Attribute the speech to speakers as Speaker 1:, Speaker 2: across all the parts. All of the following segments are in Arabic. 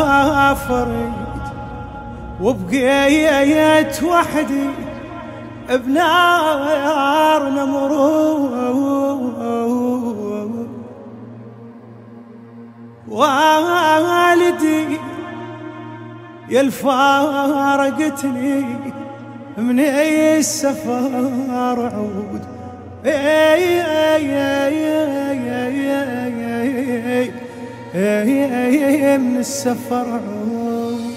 Speaker 1: سافرت وبقيت وحدي بنار نمرود، والدي يا الفارقتني من السفر عود، من السفر عود.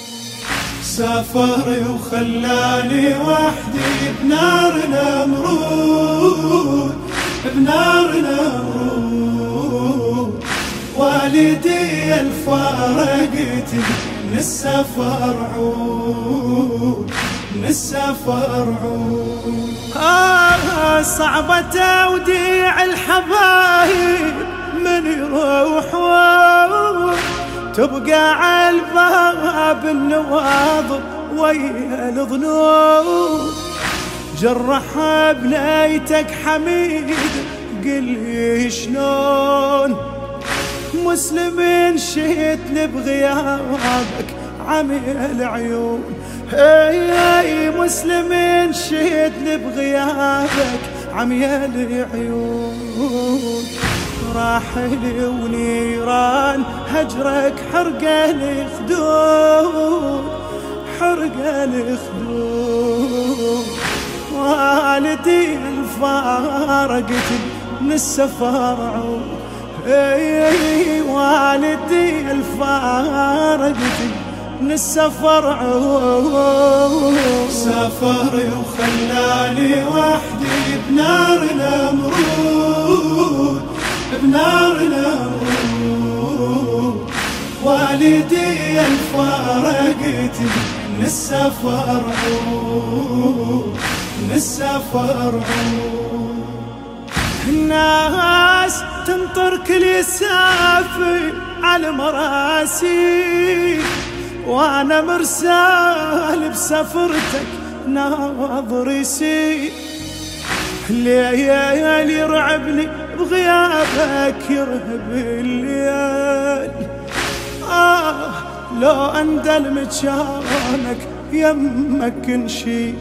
Speaker 2: سافر وخلاني وحدي بنار نمرود، بنار نمرود، والدي الفارقتني من السفر عود، من السفر عود.
Speaker 1: صعبة توديع الحبايب من يروحون، تبقى عالباب النواظر ويا الظنون. جرح بنيتك حميد قل لي شلون، مسلمين شهدني بغيابك عمي العيون. اي مسلمين شهدني بغيابك عمي العيون. راحلي ونيران هجرك حرقاني خدود، حرقاني خدود. والدي الفارقتني من السفر عود، اي والدي الفارقتني من السفر عود.
Speaker 2: سافر وخلاني وحدي بنار نمرود، بنار نمرود، والدي الفارقتني من السفر عود، من السفر عود.
Speaker 1: الناس تنطر كل يسافر على مراسي، وانا مرسال بسفرتك ناظر يسير. الليل يرعبني بغيابك يرهب الليل، لو اندل مكانك يمك نشيل.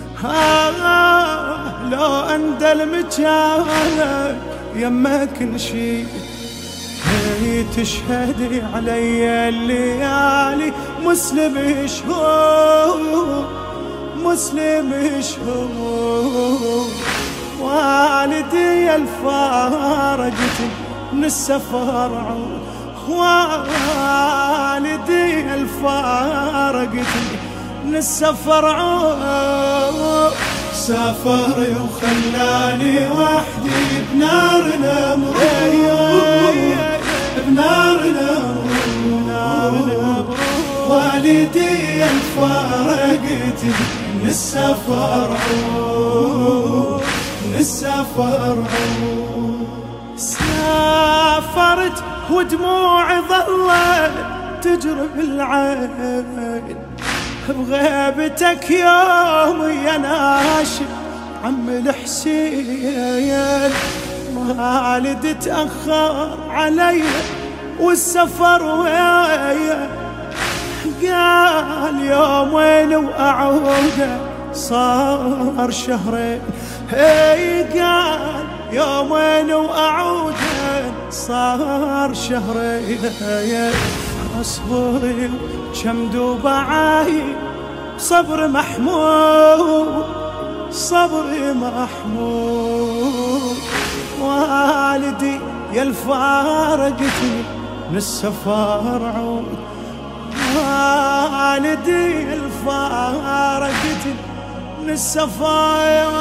Speaker 1: لو اندل مكانك يمك نشيل. تشهدي علي الليالي مسلم شهود، مسلم شهود. والدي الفارقتني من السفر عود، والدي الفارقتني من السفر عود.
Speaker 2: سافر وخلاني وحدي بنار نمرود، بنار نمرود، والدي الفارقتني من السفر عود، من السفر عود.
Speaker 1: سافرت ودموعي ظلت تجري بالعين، بغيبتك يوم يا ناشد عم الحسين. والدي تأخر علي والسفر ويا، قال يومين وأعود صار شهرين. قال يومين وأعود صار شهرين. اصبري كم دوبعاي صبر محمود، صبري محمود. والدي يا الفارقتني من السفر عود، والدي الفارقتني من السفر.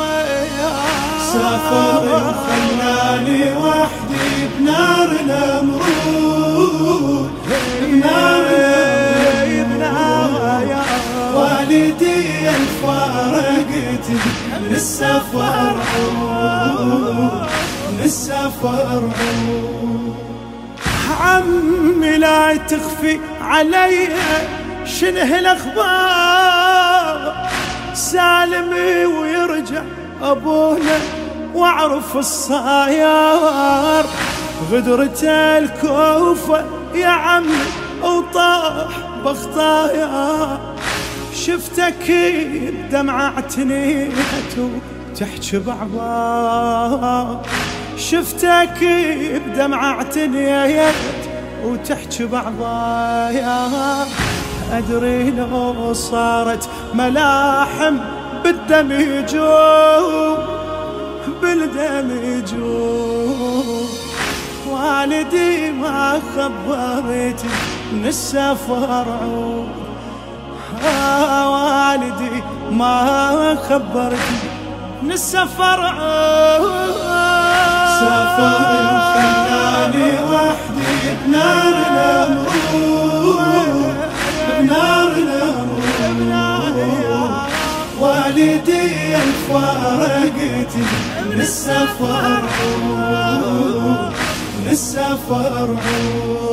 Speaker 2: سافر وخلاني وحدي بنار نمرود، بنار نمرود، والدي الفارقتني من السفر عود، من السفر عود.
Speaker 1: عمي لا تخفي علي شنه الاخبار، سالمي ويرجع ابونا واعرف الصاير. غدرة الكوفة يا عمي وطار بخطايا شفتك بدمعة اعتنيت وتحكي بعضا، شفتك بدمعة اعتنيت وتحكي بعضا، أدري لو صارت ملاحم بالدم يجوب بالدم يجوب. والدي ما خبرتني من السفر عود، والدي ما خبرتني من السفر عود.
Speaker 2: سفر خلاني وحدي بنار الأمور، بنار الأمور. والدي الفارقتني من السفر عود، من السفر عود.